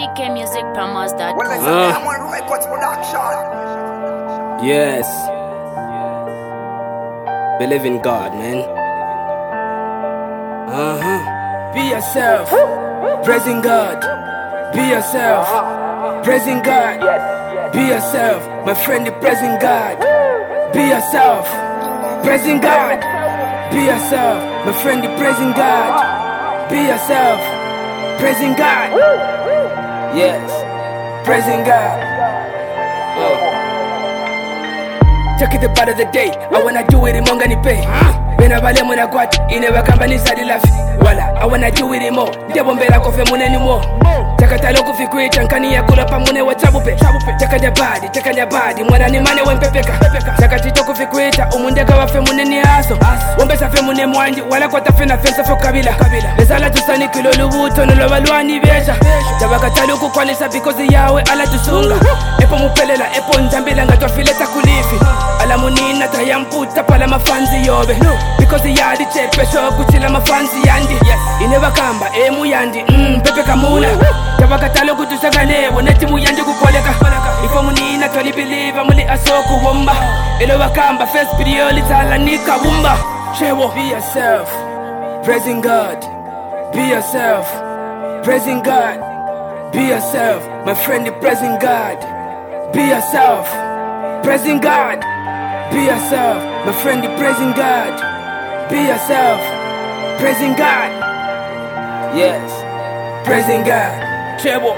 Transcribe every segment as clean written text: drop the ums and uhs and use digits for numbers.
ckmusicpromos.com. Yes. Believe in God, man. Be yourself. Praising God. Be yourself. Praising God. Be yourself. My friend, you're praising God. Be yourself. Praising God. Be yourself. My friend, you're praising God. Be yourself. Praising God. Yes. Praising God. Check it about the day. I wanna do it in Mongani Pay. Bena vale muna kwati ineva kambani sadi lafi. Wala I wanna do it more. Ndebo mbela kofe mune ni mo. Takatalo kufikwicha nkani ya kula pa mune wa chabupe. Chakanya badi mwana ni mane wempepeka. Chakatito kufikwicha umundeka wafe mune ni aso. Wombesa fe mune mwanji wala kwa tafena fensa fo kabila. Lesala tusani kilolu buto nolo walwani besha. Chabakatalo kukwalisa because yawe ala tusunga. Epo mupelela epo njambila ngatwa fileta kulifi. Ala munina tayamputa pala mafanzi yobe. Because yadi chepe show kuchila mafanzi yandi. Ineva kamba emu yandi pepe kamuna. Tabakatalo kutusagane woneti muyandi kukoleka. Ifo munina twali believe muli asoku womba. Elo wakamba first video litala nika wumba. Chewo be yourself. Praising God. Be yourself. Praising God. Be yourself. My friend, you're praising God. Be yourself. Praising God. Be yourself. My friend, you're praising God. Be yourself. Praising God. Yes. Praising God. Treble.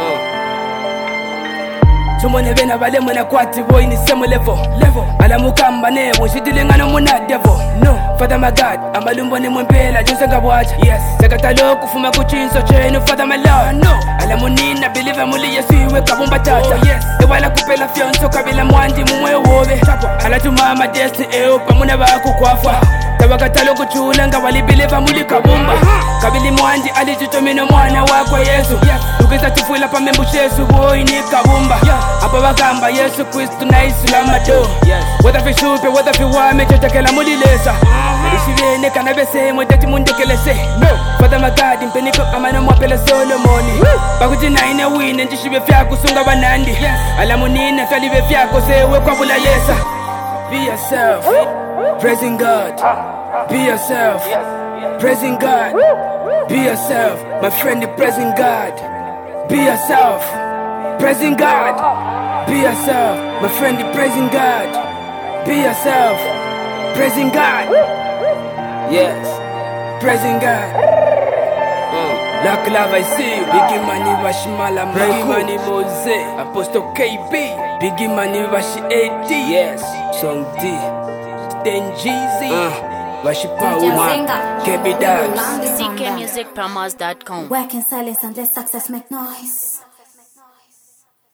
Tumone bena vale muna kwati boy ni same level. Ala mukamba nebo shidilingana muna devil. No. Father my God, amalumbo ni mwempela jinse ngabwacha. Yes. Sakatalo kufuma kuchinso chenu Father my Lord. No. Ala munina believe muli yesu iwe kabumba tata. Yes. Ewala kupela fionso kabila mwandi mumwe wobe. Ala tumama destiny pamuna baku kwafa. Tabakatalo kuchula nga wali believe muli kabumba. Kabili mwandi alijitomino mwana wako Yesu. Tukiza tufula pa membu shesu boy ni kabumba. Apa wakamba Yesu Kristu na Islama do. Wada fi shupe wada fi wame chochakela muli lesa. Ishivene kanabese mwetati mundekelese. Father my God impeniko amana mwapele Solomoni. Bakujina ine wine njishibe fyako sunga banandi. Ala munine fyalibe fyako sewe kwa bula yesa. Be yourself. Praising God. Be yourself. Praising God. Be yourself. My friend, you're praising God. Be yourself. Praising God. Be yourself. My friend, you're praising God. Be yourself. Praising God. Yes. Praising God. Black love, I see you. Biggie Money Washimala, Biggie Money Mose, Apostle KB, Biggie Money Washi AD. Yes. Song D. Then Jeezy. Washi Power. KB Dubs. ckmusicpromos.com. Work in silence and let success make noise.